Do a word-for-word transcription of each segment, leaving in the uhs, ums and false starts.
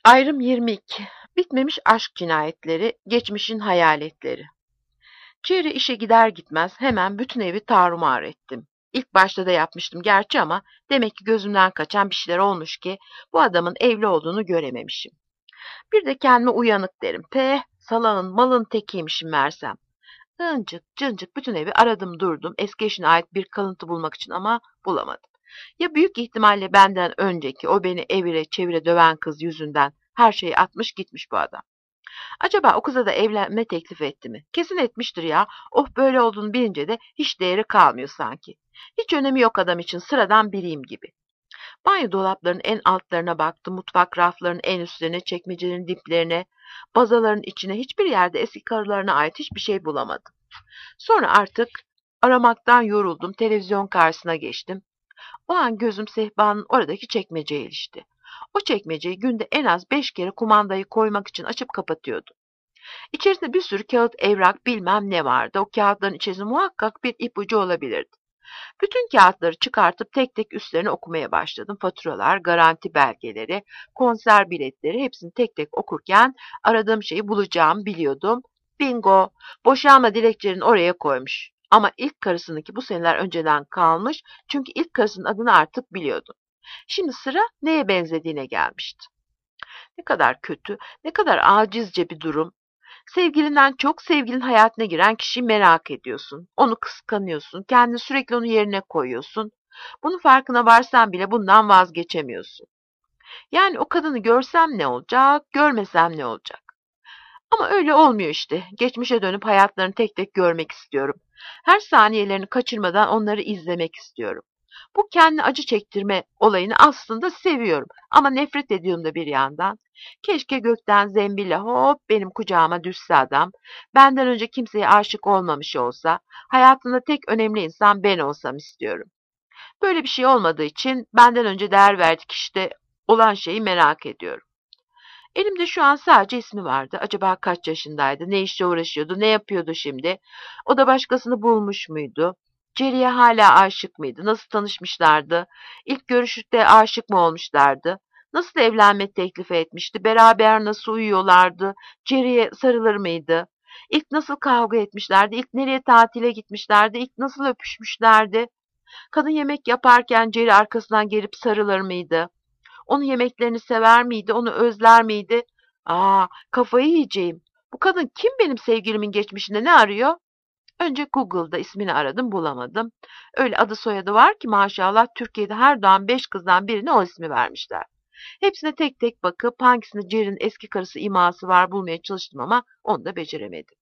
Ayrım yirmi iki. Bitmemiş aşk cinayetleri, geçmişin hayaletleri. Jerry işe gider gitmez hemen bütün evi tarumar ettim. İlk başta da yapmıştım gerçi ama demek ki gözümden kaçan bir şeyler olmuş ki bu adamın evli olduğunu görememişim. Bir de kendime uyanık derim. Peh, salağın malın tekiymişim mersem. Hıncık cıncık bütün evi aradım durdum eski eşine ait bir kalıntı bulmak için ama bulamadım. Ya büyük ihtimalle benden önceki o beni evire çevire döven kız yüzünden her şeyi atmış gitmiş bu adam. Acaba o kıza da evlenme teklif etti mi? Kesin etmiştir ya. Oh böyle olduğunu bilince de hiç değeri kalmıyor sanki. Hiç önemi yok adam için sıradan biriyim gibi. Banyo dolaplarının en altlarına baktım, mutfak raflarının en üstlerine, çekmecelerin diplerine, bazaların içine hiçbir yerde eski karılarına ait hiçbir şey bulamadım. Sonra artık aramaktan yoruldum, televizyon karşısına geçtim. O an gözüm sehpanın oradaki çekmeceye ilişti. O çekmeceyi günde en az beş kere kumandayı koymak için açıp kapatıyordum. İçerisinde bir sürü kağıt, evrak, bilmem ne vardı. O kağıtların içerisinde muhakkak bir ipucu olabilirdi. Bütün kağıtları çıkartıp tek tek üstlerini okumaya başladım. Faturalar, garanti belgeleri, konser biletleri hepsini tek tek okurken aradığım şeyi bulacağımı biliyordum. Bingo! Boşanma dilekçelerini oraya koymuş. Ama ilk karısınınki bu seneler önceden kalmış çünkü ilk karısının adını artık biliyordum. Şimdi sıra neye benzediğine gelmişti. Ne kadar kötü, ne kadar acizce bir durum. Sevgilinden çok sevgilinin hayatına giren kişiyi merak ediyorsun. Onu kıskanıyorsun. Kendini sürekli onun yerine koyuyorsun. Bunun farkına varsan bile bundan vazgeçemiyorsun. Yani o kadını görsem ne olacak, görmesem ne olacak? Ama öyle olmuyor işte. Geçmişe dönüp hayatlarını tek tek görmek istiyorum. Her saniyelerini kaçırmadan onları izlemek istiyorum. Bu kendi acı çektirme olayını aslında seviyorum ama nefret ediyorum da bir yandan. Keşke gökten zembille hop benim kucağıma düşse adam, benden önce kimseye aşık olmamış olsa, hayatında tek önemli insan ben olsam istiyorum. Böyle bir şey olmadığı için benden önce değer verdik işte olan şeyi merak ediyorum. Elimde şu an sadece ismi vardı. Acaba kaç yaşındaydı, ne işle uğraşıyordu, ne yapıyordu şimdi? O da başkasını bulmuş muydu? Jerry'e hala aşık mıydı? Nasıl tanışmışlardı? İlk görüşte aşık mı olmuşlardı? Nasıl evlenme teklifi etmişti? Beraber nasıl uyuyorlardı? Jerry'e sarılır mıydı? İlk nasıl kavga etmişlerdi? İlk nereye tatile gitmişlerdi? İlk nasıl öpüşmüşlerdi? Kadın yemek yaparken Jerry arkasından gelip sarılır mıydı? Onun yemeklerini sever miydi? Onu özler miydi? Aa, kafayı yiyeceğim. Bu kadın kim benim sevgilimin geçmişinde ne arıyor? Önce Google'da ismini aradım bulamadım. Öyle adı soyadı var ki maşallah Türkiye'de her doğan beş kızdan birine o ismi vermişler. Hepsine tek tek bakıp hangisinde Jerry'nin eski karısı iması var bulmaya çalıştım ama onu da beceremedim.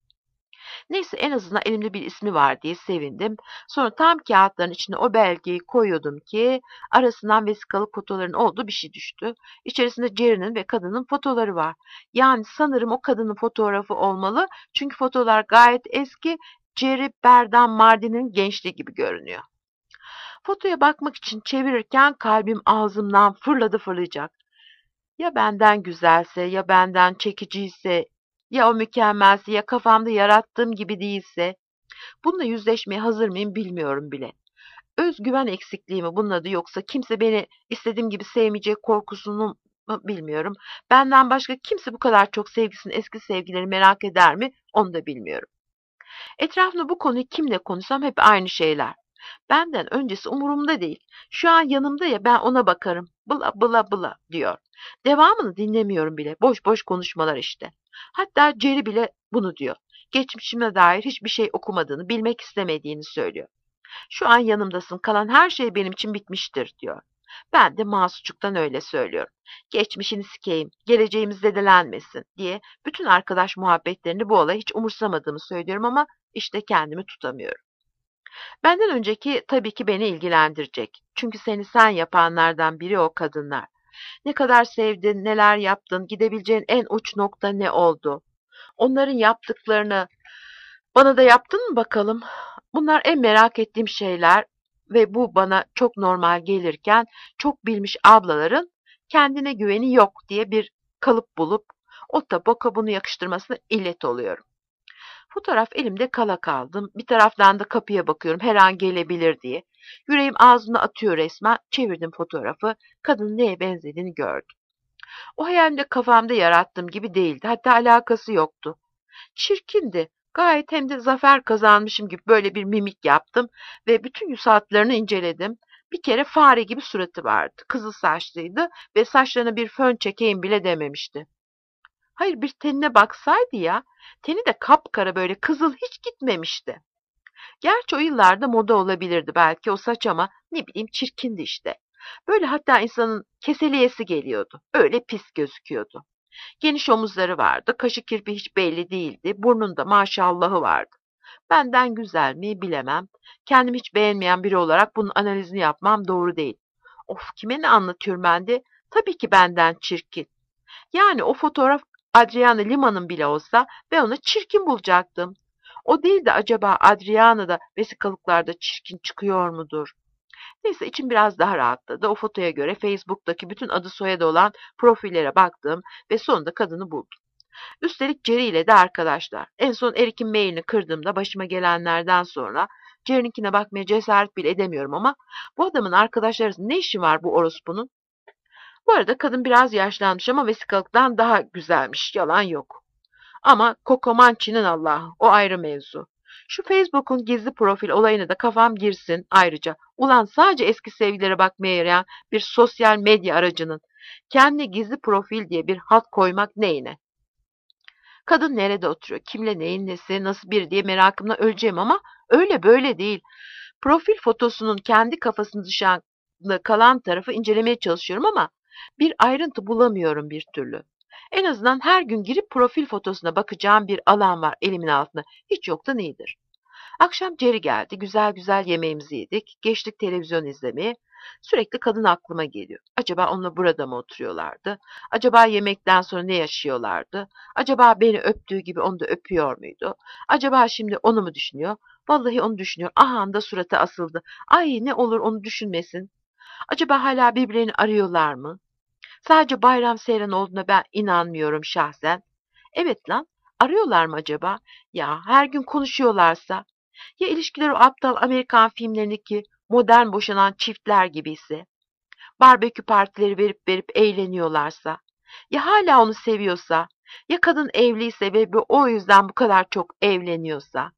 Neyse en azından elimde bir ismi var diye sevindim. Sonra tam kağıtların içine o belgeyi koyuyordum ki arasından vesikalı fotoların olduğu bir şey düştü. İçerisinde Jerry'nin ve kadının fotoları var. Yani sanırım o kadının fotoğrafı olmalı. Çünkü fotolar gayet eski. Jerry Berdan Mardin'in gençliği gibi görünüyor. Fotoya bakmak için çevirirken kalbim ağzımdan fırladı fırlayacak. Ya benden güzelse, ya benden çekiciyse, ya o mükemmelse, ya kafamda yarattığım gibi değilse, bununla yüzleşmeye hazır mıyım bilmiyorum bile. Özgüven eksikliği mi bunun adı yoksa kimse beni istediğim gibi sevmeyecek korkusunu mu bilmiyorum. Benden başka kimse bu kadar çok sevgisini eski sevgileri merak eder mi onu da bilmiyorum. Etrafımda bu konuyu kimle konuşsam hep aynı şeyler. Benden öncesi umurumda değil. Şu an yanımda ya ben ona bakarım. Bla bla bla diyor. Devamını dinlemiyorum bile. Boş boş konuşmalar işte. Hatta Jerry bile bunu diyor. Geçmişime dair hiçbir şey okumadığını, bilmek istemediğini söylüyor. Şu an yanımdasın, kalan her şey benim için bitmiştir diyor. Ben de masçuktan öyle söylüyorum. Geçmişini sikeyim, geleceğimiz zedelenmesin diye bütün arkadaş muhabbetlerini bu olayı hiç umursamadığımı söylüyorum ama işte kendimi tutamıyorum. Benden önceki tabii ki beni ilgilendirecek. Çünkü seni sen yapanlardan biri o kadınlar. Ne kadar sevdin, neler yaptın, gidebileceğin en uç nokta ne oldu? Onların yaptıklarını bana da yaptın mı bakalım? Bunlar en merak ettiğim şeyler ve bu bana çok normal gelirken çok bilmiş ablaların kendine güveni yok diye bir kalıp bulup o taboka bunu yakıştırmasına illet oluyorum. Fotoğraf elimde kala kaldım. Bir taraftan da kapıya bakıyorum her an gelebilir diye. Yüreğim ağzına atıyor resmen. Çevirdim fotoğrafı. Kadının neye benzediğini gördüm. O hayalimde kafamda yarattığım gibi değildi. Hatta alakası yoktu. Çirkindi. Gayet hem de zafer kazanmışım gibi böyle bir mimik yaptım ve bütün yüz hatlarını inceledim. Bir kere fare gibi suratı vardı. Kızıl saçlıydı ve saçlarına bir fön çekeyim bile dememişti. Hayır, bir tenine baksaydı ya. Teni de kapkara, böyle kızıl, hiç gitmemişti. Gerçi o yıllarda moda olabilirdi belki o saç ama ne bileyim, çirkindi işte. Böyle hatta insanın keseleyesi geliyordu. Öyle pis gözüküyordu. Geniş omuzları vardı, kaşı kirpi hiç belli değildi, burnunda maşallahı vardı. Benden güzel mi bilemem. Kendimi hiç beğenmeyen biri olarak bunun analizini yapmam doğru değil. Of, kime ne anlatıyorum ben de? Tabii ki benden çirkin. Yani o fotoğraf Adriana Lima'nın bile olsa ben onu çirkin bulacaktım. O değil de acaba Adriana da vesikalıklarda çirkin çıkıyor mudur? Neyse, içim biraz daha rahatladı. O fotoya göre Facebook'taki bütün adı soyadı olan profillere baktım ve sonunda kadını buldum. Üstelik Jerry ile de arkadaşlar. En son Eric'in mailini kırdığımda başıma gelenlerden sonra Jerry'ninkine bakmaya cesaret bile edemiyorum ama bu adamın arkadaşları arasında ne işi var bu orospunun? Bu arada kadın biraz yaşlanmış ama vesikalıktan daha güzelmiş. Yalan yok. Ama Coco Mancini'nin Allah'ı, o ayrı mevzu. Şu Facebook'un gizli profil olayına da kafam girsin ayrıca. Ulan, sadece eski sevgililere bakmaya yarayan bir sosyal medya aracının kendine gizli profil diye bir hat koymak neyine? Kadın nerede oturuyor, kimle, neyin nesi, nasıl biri diye merakımla öleceğim ama öyle böyle değil. Profil fotosunun kendi kafasının dışında kalan tarafı incelemeye çalışıyorum ama bir ayrıntı bulamıyorum bir türlü. En azından her gün girip profil fotosuna bakacağım bir alan var elimin altında. Hiç yoktan iyidir. Akşam Jerry geldi. Güzel güzel yemeğimizi yedik. Geçtik televizyon izlemeye. Sürekli kadın aklıma geliyor. Acaba onunla burada mı oturuyorlardı? Acaba yemekten sonra ne yaşıyorlardı? Acaba beni öptüğü gibi onu da öpüyor muydu? Acaba şimdi onu mu düşünüyor? Vallahi onu düşünüyor. Aha da suratı asıldı. Ay, ne olur onu düşünmesin. Acaba hala birbirlerini arıyorlar mı? Sadece bayram seyran olduğuna ben inanmıyorum şahsen. Evet lan, arıyorlar mı acaba? Ya her gün konuşuyorlarsa? Ya ilişkiler o aptal Amerikan filmlerindeki modern boşanan çiftler gibiyse? Barbekü partileri verip verip eğleniyorlarsa? Ya hala onu seviyorsa? Ya kadın evliyse ve o yüzden bu kadar çok evleniyorsa?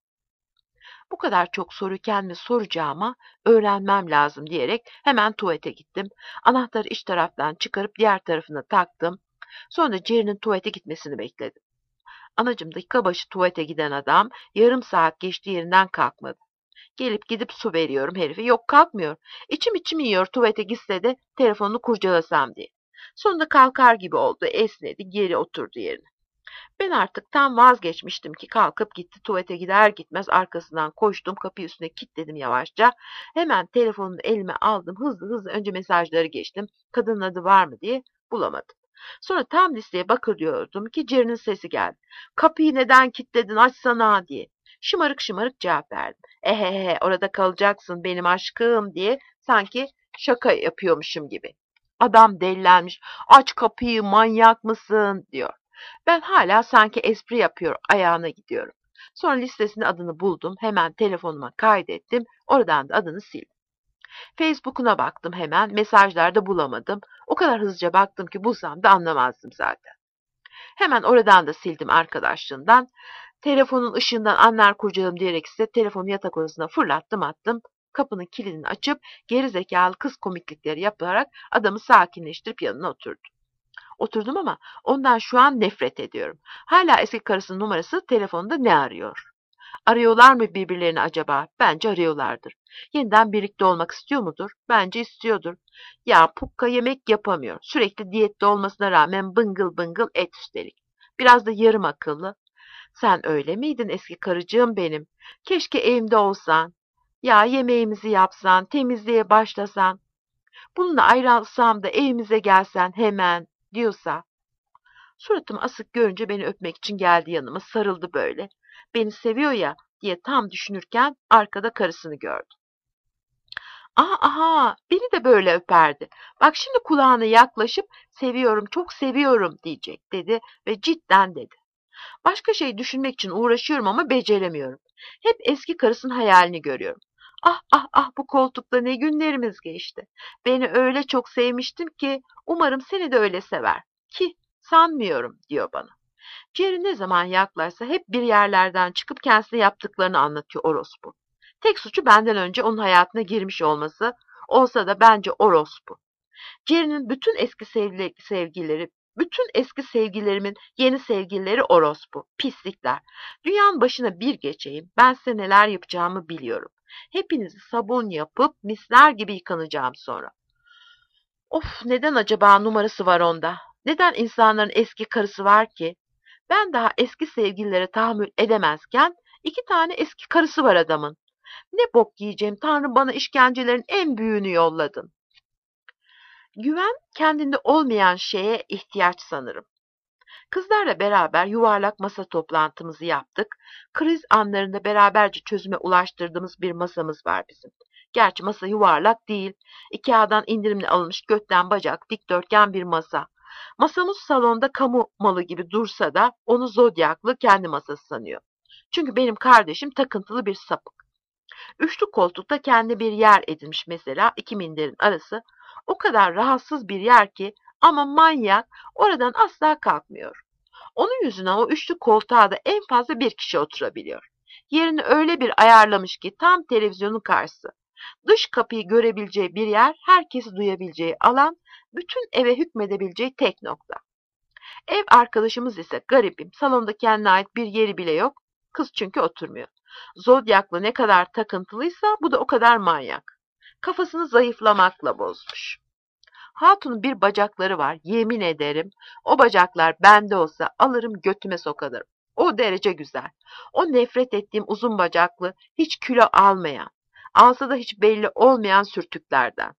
Bu kadar çok soru kendime soracağıma öğrenmem lazım diyerek hemen tuvalete gittim. Anahtarı iç taraftan çıkarıp diğer tarafına taktım. Sonra Jerry'nin tuvalete gitmesini bekledim. Anacım, dakika başı tuvalete giden adam yarım saat geçti yerinden kalkmadı. Gelip gidip su veriyorum herife. Yok, kalkmıyor. İçim içim yiyor tuvalete gitse de telefonunu kurcalasam diye. Sonunda kalkar gibi oldu. Esnedi, geri oturdu yerine. Ben artık tam vazgeçmiştim ki kalkıp gitti. Tuvalete gider gitmez arkasından koştum. Kapıyı üstüne kilitledim yavaşça. Hemen telefonumu elime aldım. Hızlı hızlı önce mesajları geçtim. Kadının adı var mı diye bulamadım. Sonra tam listeye bakıyordum ki Jerry'nin sesi geldi. Kapıyı neden kilitledin, açsana diye. Şımarık şımarık cevap verdim. Ehehe, orada kalacaksın benim aşkım diye, sanki şaka yapıyormuşum gibi. Adam delilenmiş. Aç kapıyı, manyak mısın diyor. Ben hala sanki espri yapıyor ayağına gidiyorum. Sonra listesinde adını buldum. Hemen telefonuma kaydettim. Oradan da adını sildim. Facebook'una baktım hemen. Mesajlarda bulamadım. O kadar hızlıca baktım ki bulsam da anlamazdım zaten. Hemen oradan da sildim arkadaşlığından. Telefonun ışığından anlar kurcaladım diyerek ise telefonu yatak odasına fırlattım attım. Kapının kilidini açıp geri zekalı kız komiklikleri yaparak adamı sakinleştirip yanına oturdum. Oturdum ama ondan şu an nefret ediyorum. Hala eski karısının numarası telefonda ne arıyor? Arıyorlar mı birbirlerini acaba? Bence arıyorlardır. Yeniden birlikte olmak istiyor mudur? Bence istiyordur. Ya Pukka yemek yapamıyor. Sürekli diyette olmasına rağmen bıngıl bıngıl et üstelik. Biraz da yarım akıllı. Sen öyle miydin eski karıcığım benim? Keşke evimde olsan. Ya yemeğimizi yapsan, temizliğe başlasan. Bununla ayrılsam da evimize gelsen hemen diyorsa. Suratım asık görünce beni öpmek için geldi yanıma, sarıldı böyle. Beni seviyor ya diye tam düşünürken arkada karısını gördüm. Aha aha, beni de böyle öperdi. Bak şimdi kulağına yaklaşıp seviyorum, çok seviyorum diyecek dedi ve cidden dedi. Başka şey düşünmek için uğraşıyorum ama beceremiyorum. Hep eski karısının hayalini görüyorum. Ah ah ah, bu koltukta ne günlerimiz geçti. Beni öyle çok sevmiştim ki umarım seni de öyle sever. Ki sanmıyorum diyor bana. Jerry ne zaman yaklaşsa hep bir yerlerden çıkıp kendisine yaptıklarını anlatıyor orospu. Tek suçu benden önce onun hayatına girmiş olması, olsa da bence orospu. Jerry'nin bütün eski sevgili, sevgilileri, bütün eski sevgililerimin yeni sevgilileri orospu, pislikler. Dünyanın başına bir geçeyim, ben size neler yapacağımı biliyorum. Hepinizi sabun yapıp misler gibi yıkanacağım sonra. Of, neden acaba numarası var onda? Neden insanların eski karısı var ki? Ben daha eski sevgililere tahammül edemezken iki tane eski karısı var adamın. Ne bok yiyeceğim, Tanrım bana işkencelerin en büyüğünü yolladın. Güven kendinde olmayan şeye ihtiyaç sanırım. Kızlarla beraber yuvarlak masa toplantımızı yaptık. Kriz anlarında beraberce çözüme ulaştırdığımız bir masamız var bizim. Gerçi masa yuvarlak değil. Ikea'dan indirimle alınmış götten bacak dikdörtgen bir masa. Masamız salonda kamu malı gibi dursa da onu zodyaklı kendi masası sanıyor. Çünkü benim kardeşim takıntılı bir sapık. Üçlü koltukta kendi bir yer edinmiş mesela iki minderin arası. O kadar rahatsız bir yer ki ama manyak oradan asla kalkmıyor. Onun yüzünden o üçlü koltuğa da en fazla bir kişi oturabiliyor. Yerini öyle bir ayarlamış ki tam televizyonun karşısı. Dış kapıyı görebileceği bir yer, herkesi duyabileceği alan, bütün eve hükmedebileceği tek nokta. Ev arkadaşımız ise garibim, salonda kendine ait bir yeri bile yok. Kız çünkü oturmuyor. Zodyakla ne kadar takıntılıysa bu da o kadar manyak. Kafasını zayıflamakla bozmuş. Hatun'un bir bacakları var, yemin ederim. O bacaklar bende olsa alırım götüme sokarım. O derece güzel. O nefret ettiğim uzun bacaklı, hiç kilo almayan, alsa da hiç belli olmayan sürtüklerden.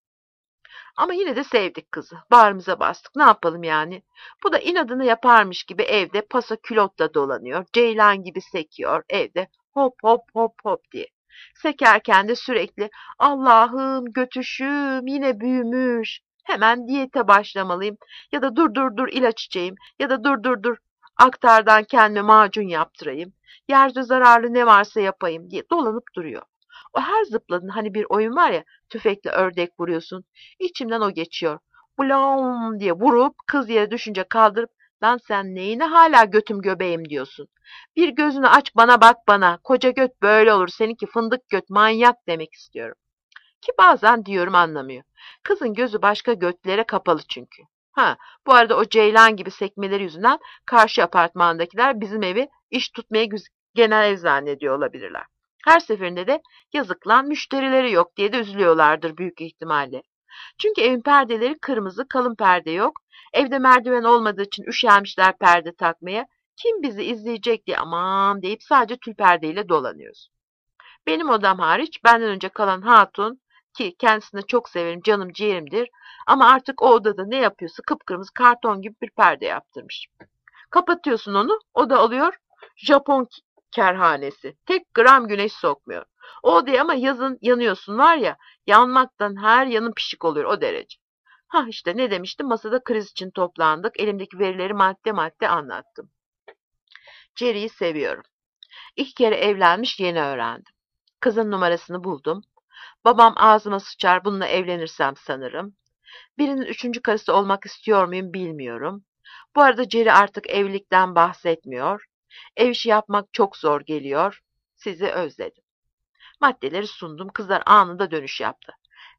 Ama yine de sevdik kızı. Bağrımıza bastık. Ne yapalım yani? Bu da inadını yaparmış gibi evde pasa külotla dolanıyor. Ceylan gibi sekiyor evde. Hop hop hop hop diye. Sekerken de sürekli Allah'ım götüşüm yine büyümüş. Hemen diyete başlamalıyım. Ya da dur dur dur ilaç içeyim. Ya da dur dur dur aktardan kendime macun yaptırayım. Yerde zararlı ne varsa yapayım diye dolanıp duruyor. O her zıpladığın hani bir oyun var ya tüfekle ördek vuruyorsun. İçimden o geçiyor. Blam diye vurup kız yere düşünce kaldırıp lan sen neyine hala götüm göbeğim diyorsun. Bir gözünü aç bana bak bana. Koca göt böyle olur. Seninki fındık göt manyak demek istiyorum. Ki bazen diyorum anlamıyor. Kızın gözü başka götlere kapalı çünkü. Ha, bu arada o ceylan gibi sekmeleri yüzünden karşı apartmandakiler bizim evi iş tutmaya genel ev zannediyor olabilirler. Her seferinde de yazık lan müşterileri yok diye de üzülüyorlardır büyük ihtimalle. Çünkü evin perdeleri kırmızı, kalın perde yok. Evde merdiven olmadığı için üşenmişler perde takmaya. Kim bizi izleyecek diye aman deyip sadece tül perdeyle dolanıyoruz. Benim odam hariç benden önce kalan hatun ki kendisini çok severim canım ciğerimdir ama artık o odada ne yapıyorsa kıpkırmızı karton gibi bir perde yaptırmış. Kapatıyorsun onu o da alıyor Japon kerhanesi. Tek gram güneş sokmuyor. O odaya ama yazın yanıyorsun var ya yanmaktan her yanın pişik oluyor o derece. Ha işte ne demiştim masada kriz için toplandık elimdeki verileri madde madde anlattım. Jerry'i seviyorum. İlk kere evlenmiş yeni öğrendim. Kızın numarasını buldum. Babam ağzıma sıçar bununla evlenirsem sanırım. Birinin üçüncü karısı olmak istiyor muyum bilmiyorum. Bu arada Jerry artık evlilikten bahsetmiyor. Ev işi yapmak çok zor geliyor. Sizi özledim. Maddeleri sundum. Kızlar anında dönüş yaptı.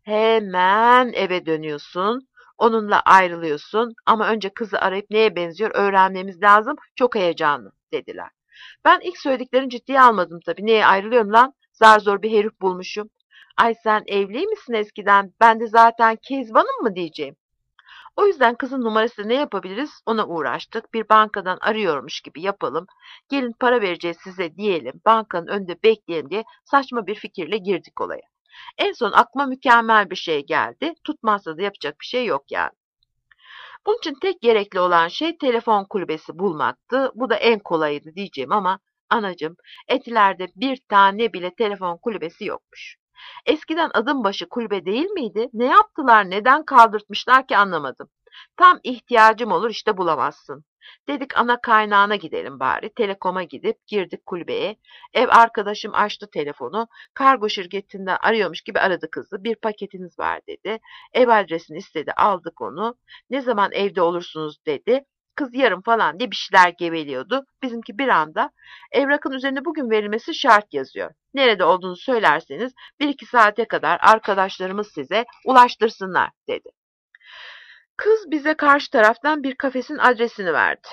Hemen eve dönüyorsun. Onunla ayrılıyorsun. Ama önce kızı arayıp neye benziyor öğrenmemiz lazım. Çok heyecanlı dediler. Ben ilk söylediklerini ciddiye almadım tabii. Neye ayrılıyorum lan? Zar zor bir herif bulmuşum. Ay sen evli misin eskiden? Ben de zaten Kezban'ım mı diyeceğim. O yüzden kızın numarası ne yapabiliriz ona uğraştık. Bir bankadan arıyormuş gibi yapalım. Gelin para vereceğiz size diyelim. Bankanın önünde bekleyelim diye saçma bir fikirle girdik olaya. En son aklıma mükemmel bir şey geldi. Tutmazsa da yapacak bir şey yok yani. Bunun için tek gerekli olan şey telefon kulübesi bulmaktı. Bu da en kolayıydı diyeceğim ama anacığım Etiler'de bir tane bile telefon kulübesi yokmuş. Eskiden adım başı kulübe değil miydi? Ne yaptılar, neden kaldırtmışlar ki anlamadım. Tam ihtiyacım olur işte bulamazsın. Dedik ana kaynağına gidelim bari. Telekom'a gidip girdik kulübeye. Ev arkadaşım açtı telefonu. Kargo şirketinden arıyormuş gibi aradı kızı. Bir paketiniz var dedi. Ev adresini istedi, aldık onu. Ne zaman evde olursunuz dedi. Kız yarın falan diye bir şeyler geveliyordu. Bizimki bir anda evrakın üzerine bugün verilmesi şart yazıyor. Nerede olduğunu söylerseniz bir iki saate kadar arkadaşlarımız size ulaştırsınlar dedi. Kız bize karşı taraftan bir kafesin adresini verdi.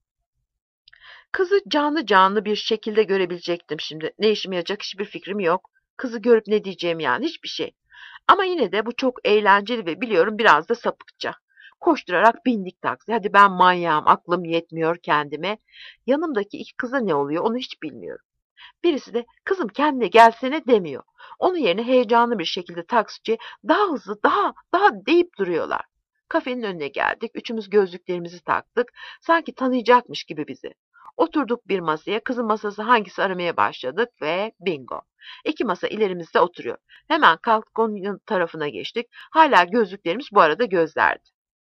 Kızı canlı canlı bir şekilde görebilecektim şimdi. Ne işime yarayacak hiçbir fikrim yok. Kızı görüp ne diyeceğim yani hiçbir şey. Ama yine de bu çok eğlenceli ve biliyorum biraz da sapıkça. Koşturarak bindik taksiye. Hadi ben manyağım, aklım yetmiyor kendime. Yanımdaki iki kıza ne oluyor onu hiç bilmiyorum. Birisi de kızım kendine gelsene demiyor. Onun yerine heyecanlı bir şekilde taksici daha hızlı daha daha deyip duruyorlar. Kafenin önüne geldik. Üçümüz gözlüklerimizi taktık. Sanki tanıyacakmış gibi bizi. Oturduk bir masaya. Kızın masası hangisi aramaya başladık ve bingo. İki masa ilerimizde oturuyor. Hemen kalktık onun tarafına geçtik. Hala gözlüklerimiz bu arada gözlerdi.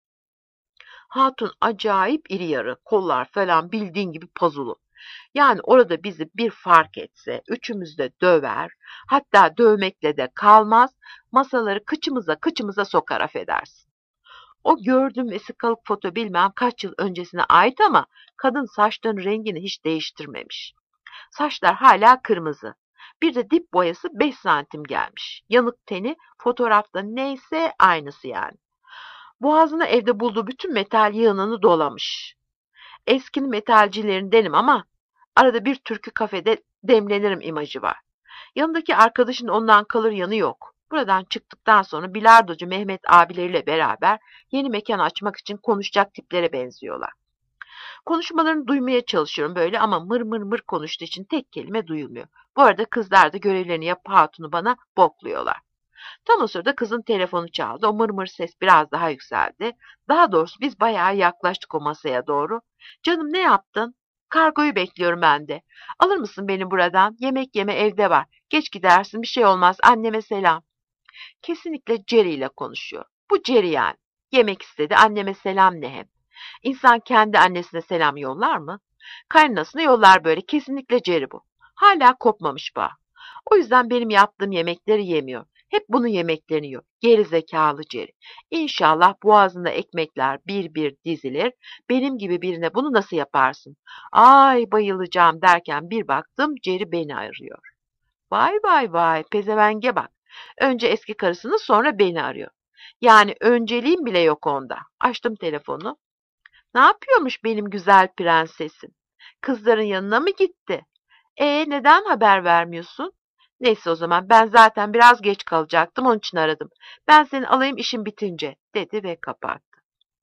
Hatun acayip iri yarı. Kollar falan bildiğin gibi pazulu. Yani orada bizi bir fark etse üçümüz de döver, hatta dövmekle de kalmaz, masaları kıçımıza kıçımıza sokar affedersin. O gördüğüm vesikalık foto bilmem kaç yıl öncesine ait ama kadın saçlarının rengini hiç değiştirmemiş. Saçlar hala kırmızı. Bir de dip boyası beş santim gelmiş. Yanık teni fotoğrafta neyse aynısı yani. Boğazına evde bulduğu bütün metal yığınını dolamış. Eskinin metalcilerindenim ama arada bir türkü kafede demlenirim imajı var. Yanındaki arkadaşın ondan kalır yanı yok. Buradan çıktıktan sonra bilardocu Mehmet abileriyle beraber yeni mekan açmak için konuşacak tiplere benziyorlar. Konuşmalarını duymaya çalışıyorum böyle ama mır mır mır konuştuğu için tek kelime duyulmuyor. Bu arada kızlar da görevlerini yapıp hatunu bana bokluyorlar. Tam o sırada kızın telefonu çaldı. O mır mır ses biraz daha yükseldi. Daha doğrusu biz bayağı yaklaştık o masaya doğru. Canım ne yaptın? Kargoyu bekliyorum ben de. Alır mısın beni buradan? Yemek yeme evde var. Geç gidersin bir şey olmaz. Anneme selam. Kesinlikle Jerry ile konuşuyor. Bu Jerry yani. Yemek istedi. Anneme selam ne hem. İnsan kendi annesine selam yollar mı? Kaynanasına yollar böyle. Kesinlikle Jerry bu. Hala kopmamış bağ. O yüzden benim yaptığım yemekleri yemiyor. Hep bunun yemeklerini yiyor. Geri zekalı Jerry. İnşallah boğazında ekmekler bir bir dizilir. Benim gibi birine bunu nasıl yaparsın? Ay bayılacağım derken bir baktım Jerry beni arıyor. Vay vay vay pezevenge bak. Önce eski karısını sonra beni arıyor. Yani önceliğim bile yok onda. Açtım telefonu. Ne yapıyormuş benim güzel prensesim? Kızların yanına mı gitti? E neden haber vermiyorsun? Neyse o zaman ben zaten biraz geç kalacaktım onun için aradım. Ben seni alayım işim bitince dedi ve kapattı.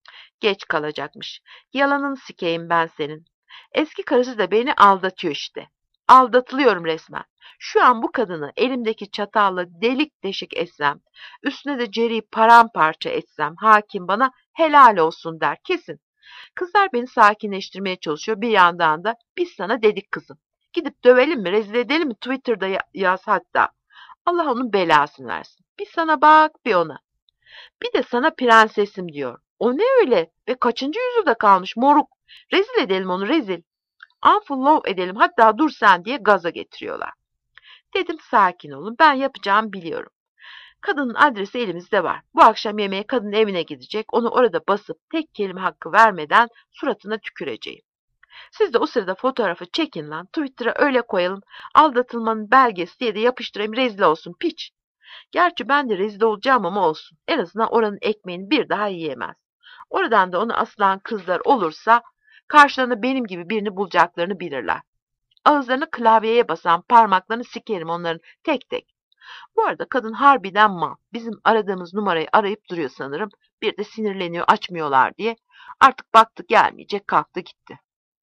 Geç kalacakmış. Yalanını sikeyim ben senin. Eski karısı da beni aldatıyor işte. Aldatılıyorum resmen. Şu an bu kadını elimdeki çatalla delik deşik etsem, üstüne de Jerry'i paramparça etsem hakim bana helal olsun der kesin. Kızlar beni sakinleştirmeye çalışıyor. Bir yandan da biz sana dedik kızım. Gidip dövelim mi, rezil edelim mi? Twitter'da yaz hatta. Allah onun belasını versin. Bir sana bak, bir ona. Bir de sana prensesim diyor. O ne öyle? Ve kaçıncı yüzyılda kalmış moruk? Rezil edelim onu rezil. Unfollow edelim hatta dur sen diye gaza getiriyorlar. Dedim sakin olun ben yapacağımı biliyorum. Kadının adresi elimizde var. Bu akşam yemeğe kadının evine gidecek. Onu orada basıp tek kelime hakkı vermeden suratına tüküreceğim. Siz de o sırada fotoğrafı çekin lan. Twitter'a öyle koyalım. Aldatılmanın belgesi diye de yapıştırayım rezil olsun piç. Gerçi ben de rezil olacağım ama olsun. En azından oranın ekmeğini bir daha yiyemez. Oradan da onu asılan kızlar olursa karşılarına benim gibi birini bulacaklarını bilirler. Ağızlarını klavyeye basan parmaklarını sikerim onların tek tek. Bu arada kadın harbiden mal. Bizim aradığımız numarayı arayıp duruyor sanırım. Bir de sinirleniyor açmıyorlar diye. Artık baktı gelmeyecek kalktı gitti.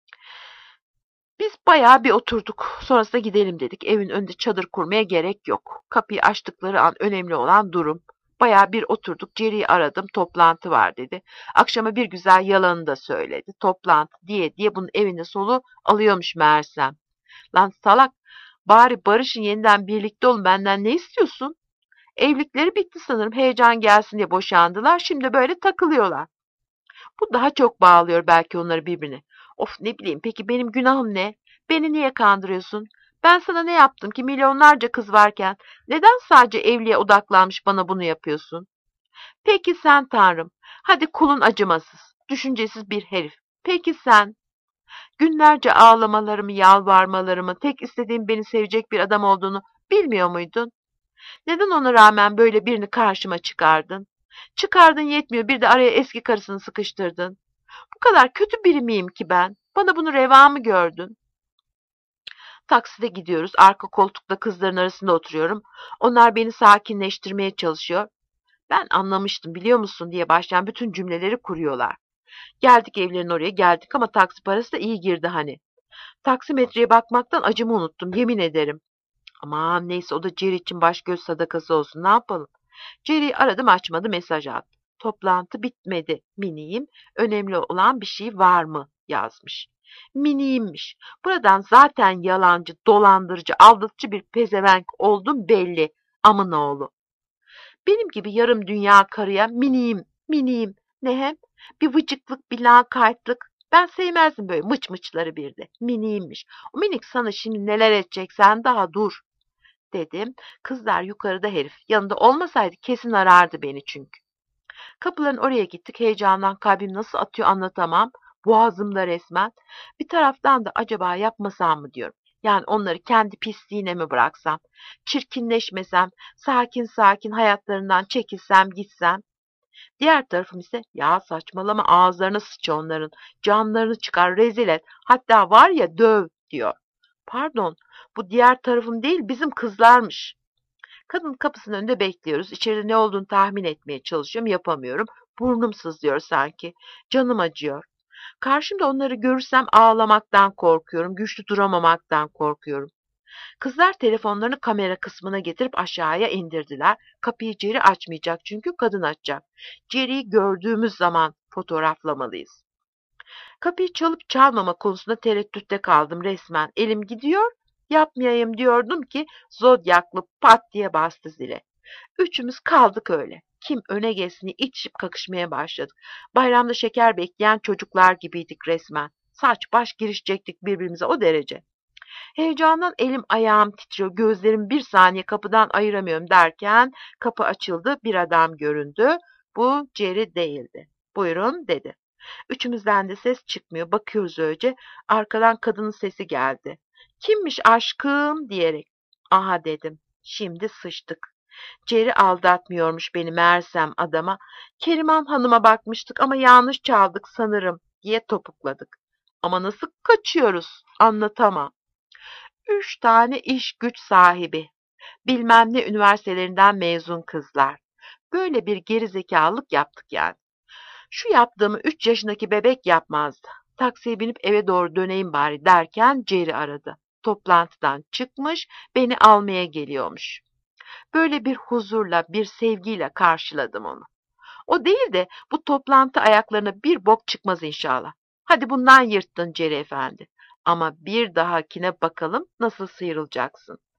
Biz bayağı bir oturduk. Sonrasında gidelim dedik. Evin önünde çadır kurmaya gerek yok. Kapıyı açtıkları an önemli olan durum. Bayağı bir oturduk. Jerry'i aradım. Toplantı var dedi. Akşama bir güzel yalanını da söyledi. Toplantı diye diye bunun evinde solu alıyormuş meğersem. Lan salak. Bari barışın yeniden birlikte olun benden ne istiyorsun? Evlilikleri bitti sanırım. Heyecan gelsin diye boşandılar. Şimdi böyle takılıyorlar. Bu daha çok bağlıyor belki onları birbirine. Of ne bileyim peki benim günahım ne? Beni niye kandırıyorsun? Ben sana ne yaptım ki milyonlarca kız varken neden sadece evliliğe odaklanmış bana bunu yapıyorsun? Peki sen Tanrım, hadi kulun acımasız, düşüncesiz bir herif. Peki sen, günlerce ağlamalarımı, yalvarmalarımı, tek istediğim beni sevecek bir adam olduğunu bilmiyor muydun? Neden ona rağmen böyle birini karşıma çıkardın? Çıkardın yetmiyor, bir de araya eski karısını sıkıştırdın. Bu kadar kötü biri miyim ki ben? Bana bunu reva mı gördün? Takside gidiyoruz, arka koltukta kızların arasında oturuyorum. Onlar beni sakinleştirmeye çalışıyor. Ben anlamıştım biliyor musun diye başlayan bütün cümleleri kuruyorlar. Geldik evlerin oraya geldik ama taksi parası da iyi girdi hani. Taksimetreye bakmaktan acımı unuttum yemin ederim. Aman neyse o da Jerry için baş göz sadakası olsun ne yapalım. Jerry'i aradım açmadı mesaj attı. Toplantı bitmedi miniyim. Önemli olan bir şey var mı yazmış. Miniyimmiş. Buradan zaten yalancı, dolandırıcı, aldatıcı bir pezevenk oldum belli. Amın oğlu. Benim gibi yarım dünya karıya miniyim, miniyim. Ne hem? Bir vıcıklık, bir lakaytlık. Ben sevmezdim böyle mıç mıçları bir de. Miniymiş. O minik sana şimdi neler edecek sen daha dur dedim. Kızlar yukarıda herif. Yanında olmasaydı kesin arardı beni çünkü. Kapıların oraya gittik. Heyecandan kalbim nasıl atıyor anlatamam. Boğazımda resmen. Bir taraftan da acaba yapmasam mı diyorum. Yani onları kendi pisliğine mi bıraksam? Çirkinleşmesem, sakin sakin hayatlarından çekilsem gitsem. Diğer tarafım ise ya saçmalama ağızlarına sıç onların. Canlarını çıkar rezil et. Hatta var ya döv diyor. Pardon bu diğer tarafım değil bizim kızlarmış. Kadın kapısının önünde bekliyoruz. İçeride ne olduğunu tahmin etmeye çalışıyorum. Yapamıyorum. Burnum sızlıyor sanki. Canım acıyor. Karşımda onları görürsem ağlamaktan korkuyorum. Güçlü duramamaktan korkuyorum. Kızlar telefonlarını kamera kısmına getirip aşağıya indirdiler. Kapıyı Jerry açmayacak çünkü kadın açacak. Jerry'i gördüğümüz zaman fotoğraflamalıyız. Kapıyı çalıp çalmama konusunda tereddütte kaldım resmen. Elim gidiyor, yapmayayım diyordum ki zodyaklı pat diye bastı zile. Üçümüz kaldık öyle. Kim öne geçsini itişip kakışmaya başladık. Bayramda şeker bekleyen çocuklar gibiydik resmen. Saç baş girişecektik birbirimize o derece. Heyecandan elim ayağım titriyor. Gözlerim bir saniye kapıdan ayıramıyorum derken kapı açıldı. Bir adam göründü. Bu Jerry değildi. Buyurun dedi. Üçümüzden de ses çıkmıyor. Bakıyoruz öylece. Arkadan kadının sesi geldi. Kimmiş aşkım diyerek. Aha dedim. Şimdi sıçtık. Jerry aldatmıyormuş beni meğersem adama. Keriman Hanım'a bakmıştık ama yanlış çaldık sanırım diye topukladık. Ama nasıl kaçıyoruz anlatamam. Üç tane iş güç sahibi. Bilmem ne üniversitelerinden mezun kızlar. Böyle bir gerizekalılık yaptık yani. Şu yaptığımı üç yaşındaki bebek yapmazdı. Taksiye binip eve doğru döneyim bari derken Jerry aradı. Toplantıdan çıkmış, beni almaya geliyormuş. Böyle bir huzurla, bir sevgiyle karşıladım onu. O değil de bu toplantı ayaklarına bir bok çıkmaz inşallah. Hadi bundan yırttın Jerry efendi. Ama bir dahakine bakalım nasıl sıyrılacaksın.